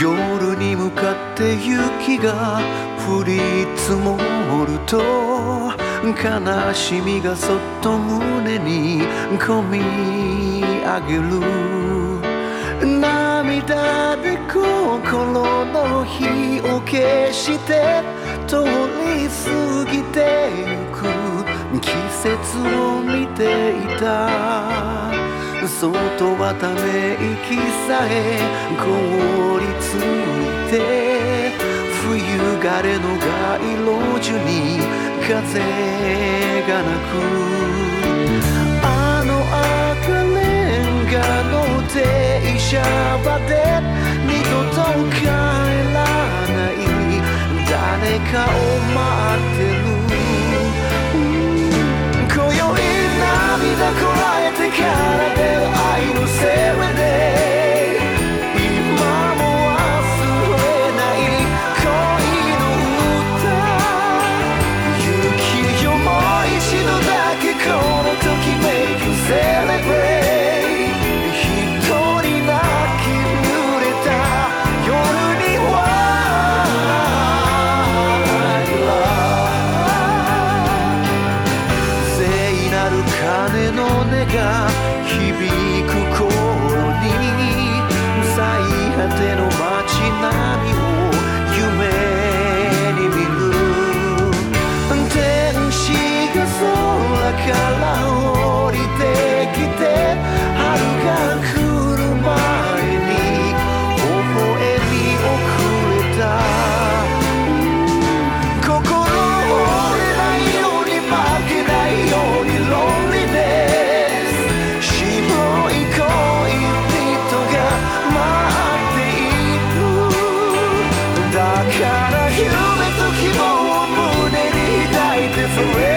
夜に向かって雪が降り積もると悲しみがそっと胸にこみ上げる。涙で心の火を消して通り過ぎてゆく季節を見ていた。外はため息さえ凍りついて冬枯れの街路樹に風が鳴く。あの赤レンガの停車場で二度と帰らない誰かを待ってる。今宵涙こらえてから出る愛のセレで今も忘れない恋の歌。雪よもう一度だけこのときめくセレブレイ。一人泣き濡れた夜には聖なる鐘の音が響く頃に最果ての街並みを夢に見る。天使が空から降りてきて春が来る前に微笑みをくれた。心折れないように負けないようにロンリネス白い恋人が待っている。だから夢と希望を胸に抱いて Forever